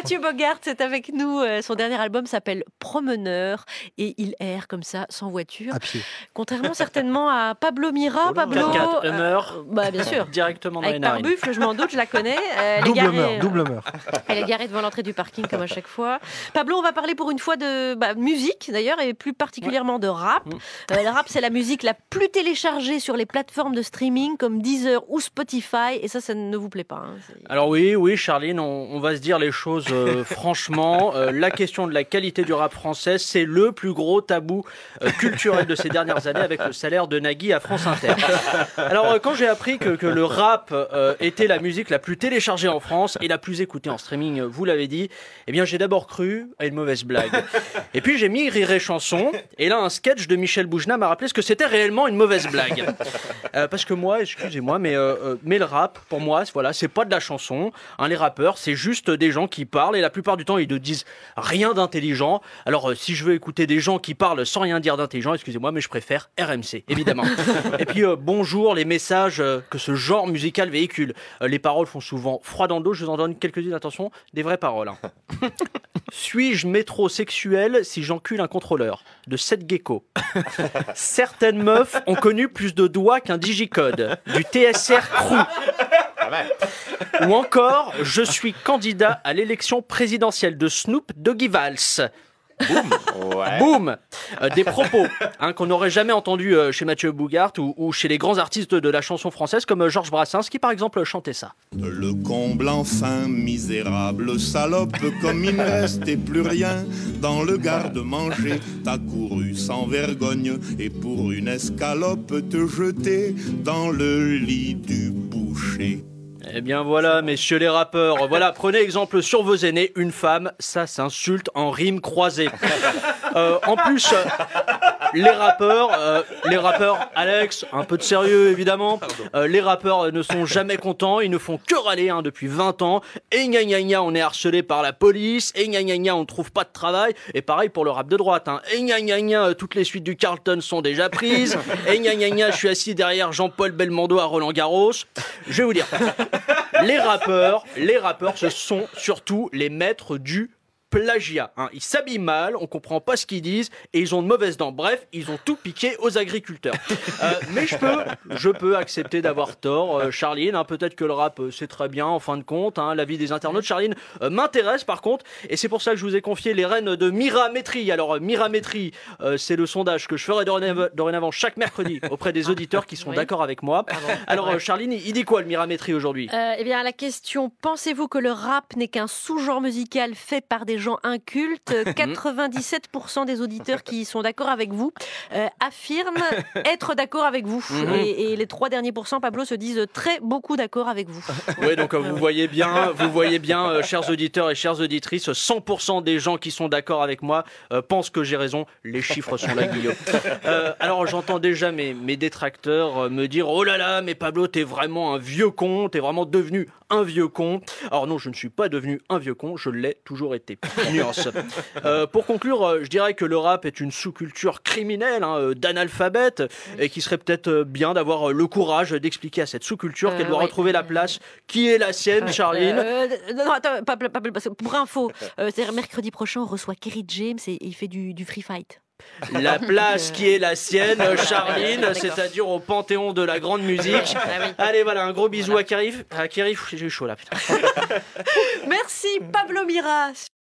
Mathieu Bogart est avec nous. Son dernier album s'appelle Promeneur et il erre comme ça, sans voiture. À pied. Contrairement certainement à Pablo Mira. Pablo, 4x4, Hummer, bah, bien sûr. directement dans les Avec narines. Pare-Buffle, je m'en doute, je la connais. Double meurtre. Elle est garée devant l'entrée du parking comme à chaque fois. Pablo, on va parler pour une fois de musique d'ailleurs et plus particulièrement de rap. Le rap, c'est la musique la plus téléchargée sur les plateformes de streaming comme Deezer ou Spotify et ça ne vous plaît pas. Hein. Alors oui, Charline, on va se dire les choses franchement. La question de la qualité du rap français, c'est le plus gros tabou culturel de ces dernières années avec le salaire de Nagui à France Inter. Alors quand j'ai appris que le rap était la musique la plus téléchargée en France et la plus écoutée en streaming, vous l'avez dit, eh bien j'ai d'abord cru à une mauvaise blague. Et puis j'ai mis Rire et Chanson et là un sketch de Michel Boujna m'a rappelé ce que c'était réellement une mauvaise blague. Parce que moi, excusez-moi, mais le rap, pour moi, voilà, c'est pas de la chanson. Hein, les rappeurs, c'est juste des gens qui parlent et la plupart du temps, ils ne disent rien d'intelligent. Alors, si je veux écouter des gens qui parlent sans rien dire d'intelligent, excusez-moi, mais je préfère RMC, évidemment. Et puis, bonjour, les messages que ce genre musical véhicule. Les paroles font souvent froid dans le dos. Je vous en donne quelques-unes, attention, des vraies paroles. Hein. Suis-je métrosexuel si j'encule un contrôleur de 7 geckos? Certaines meufs ont connu plus de doigts qu'un digicode. Du TSR Crew. Ou encore, je suis candidat à l'élection présidentielle de Snoop Doggy Valls. Boum, ouais. Boum. Des propos qu'on n'aurait jamais entendus chez Mathieu Bogart ou chez les grands artistes de la chanson française comme Georges Brassens qui par exemple chantait ça. Le comble enfin misérable salope, comme il ne restait plus rien dans le garde-manger, t'as couru sans vergogne et pour une escalope te jeter dans le lit du boucher. Eh bien voilà, messieurs les rappeurs, voilà, prenez exemple sur vos aînés, une femme, ça s'insulte en rime croisée. En plus, les rappeurs, Alex, un peu de sérieux évidemment, les rappeurs ne sont jamais contents, ils ne font que râler depuis 20 ans, et gna gna gna, on est harcelé par la police, et gna gna gna, on ne trouve pas de travail, et pareil pour le rap de droite, et gna gna gna, toutes les suites du Carlton sont déjà prises, et gna gna gna, je suis assis derrière Jean-Paul Belmondo à Roland-Garros. Je vais vous dire, les rappeurs, ce sont surtout les maîtres du plagiat. Ils s'habillent mal, on comprend pas ce qu'ils disent et ils ont de mauvaises dents. Bref, ils ont tout piqué aux agriculteurs. Mais je peux accepter d'avoir tort, Charline. Peut-être que le rap c'est très bien en fin de compte. L'avis des internautes, Charline m'intéresse par contre, et c'est pour ça que je vous ai confié les rênes de Miramétrie. Alors Miramétrie, c'est le sondage que je ferai dorénavant chaque mercredi auprès des auditeurs qui sont d'accord avec moi. Alors Charline, il dit quoi le Miramétrie aujourd'hui? Eh bien, à la question, pensez-vous que le rap n'est qu'un sous-genre musical fait par des gens incultes, 97% des auditeurs qui sont d'accord avec vous affirment être d'accord avec vous. Et les 3 derniers pourcents, Pablo, se disent très beaucoup d'accord avec vous. Oui, donc vous voyez bien, chers auditeurs et chères auditrices, 100% des gens qui sont d'accord avec moi pensent que j'ai raison. Les chiffres sont là, Guillaume. Alors j'entends déjà mes détracteurs me dire « Oh là là, mais Pablo, t'es vraiment un vieux con, t'es vraiment devenu un vieux con. » Alors non, je ne suis pas devenu un vieux con, je l'ai toujours été. Nuance. Pour conclure, je dirais que le rap est une sous-culture criminelle d'analphabètes et qu'il serait peut-être bien d'avoir le courage d'expliquer à cette sous-culture qu'elle doit retrouver la place qui est la sienne, Charline. Non, attends, Pablo, pour info, c'est mercredi prochain, on reçoit Kerry James et il fait du free fight. La place qui est la sienne, Charline, c'est-à-dire au panthéon de la grande musique. Allez, voilà, un gros bisou à Kerry. J'ai eu chaud là, putain. Merci, Pablo Mira.